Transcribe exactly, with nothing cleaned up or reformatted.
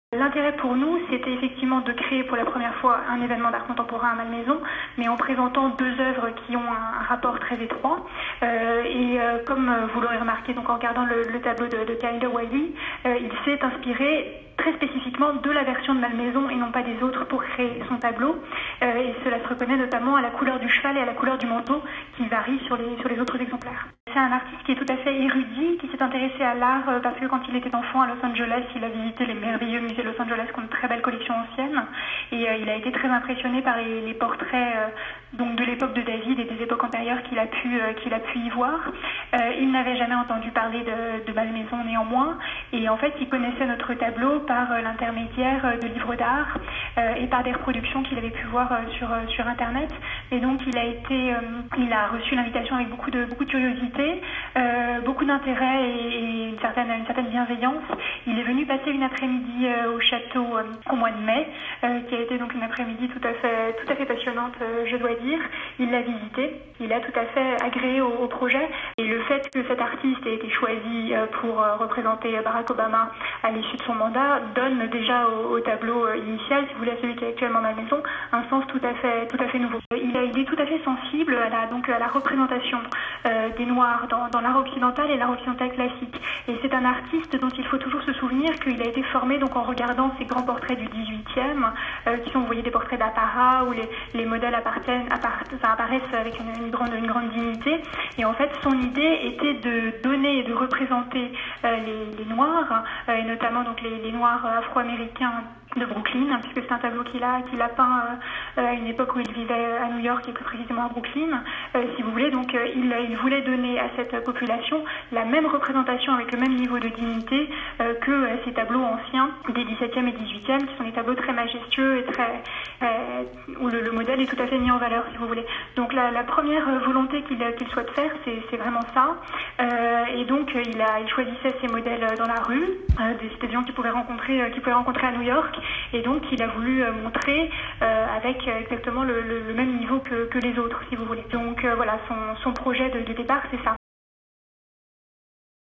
L'intérêt pour nous, c'était effectivement de créer pour la première fois un événement d'art contemporain à Malmaison, mais en présentant deux œuvres qui ont un rapport très étroit. Euh, et euh, comme vous l'aurez remarqué, donc en regardant le, le tableau de, de Kyler Wiley, euh, il s'est inspiré très spécifiquement de la version de Malmaison et non pas des autres pour créer son tableau. Euh, et cela se reconnaît notamment à la couleur du cheval et à la couleur du manteau qui varient sur les, sur les autres exemplaires. C'est un artiste qui est tout à fait érudit, qui s'est intéressé à l'art euh, parce que quand il était enfant à Los Angeles, il a visité les merveilleux musées de Los Angeles qui ont de très belles collections anciennes et euh, il a été très impressionné par les, les portraits euh, donc de l'époque de David et des époques antérieures qu'il a pu, euh, qu'il a pu y voir. Euh, il n'avait jamais entendu parler de, de Malmaison néanmoins et en fait il connaissait notre tableau par euh, l'intermédiaire de livres d'art euh, et par des reproductions qu'il avait pu voir euh, sur, euh, sur internet et donc il a été, euh, il a reçu l'invitation avec beaucoup de, beaucoup de curiosité. Euh, beaucoup d'intérêt et, et une, certaine, une certaine bienveillance. Il est venu passer une après-midi euh, au château euh, au mois de mai, euh, qui a été donc une après-midi tout à fait, tout à fait passionnante, euh, je dois dire. Il l'a visité, il a tout à fait agréé au, au projet et le fait que cet artiste ait été choisi euh, pour euh, représenter Barack Obama à l'issue de son mandat donne déjà au, au tableau euh, initial, si vous voulez, à celui qui est actuellement à Malmaison, un sens tout à fait, tout à fait nouveau. Il, a, il est tout à fait sensible à la, donc, à la représentation euh, des Noirs Dans, dans l'art occidental et l'art occidental classique. Et c'est un artiste dont il faut toujours se souvenir qu'il a été formé donc en regardant ces grands portraits du dix-huitième, euh, qui sont, vous voyez, des portraits d'apparat où les, les modèles appartiennent, appart, enfin, apparaissent avec une, une, grande, une grande dignité. Et en fait, son idée était de donner et de représenter euh, les, les Noirs, euh, et notamment donc les, les Noirs afro-américains de Brooklyn, puisque c'est un tableau qu'il a, qu'il a peint euh, à une époque où il vivait à New York et plus précisément à Brooklyn, euh, si vous voulez. Donc euh, il, il voulait donner à cette population la même représentation avec le même niveau de dignité euh, que euh, ces tableaux anciens des dix-septième et dix-huitième, qui sont des tableaux très majestueux et très euh, où le, le modèle est tout à fait mis en valeur, si vous voulez. Donc la, la première volonté qu'il, qu'il souhaite faire, c'est, c'est vraiment ça. Euh, et donc il, a, il choisissait ces modèles dans la rue, euh, des, des gens qu'il pouvait rencontrer, euh, qu'il pouvait rencontrer à New York. Et donc, il a voulu euh, montrer euh, avec exactement le, le, le même niveau que, que les autres, si vous voulez. Donc, euh, voilà, son, son projet de, de départ, c'est ça.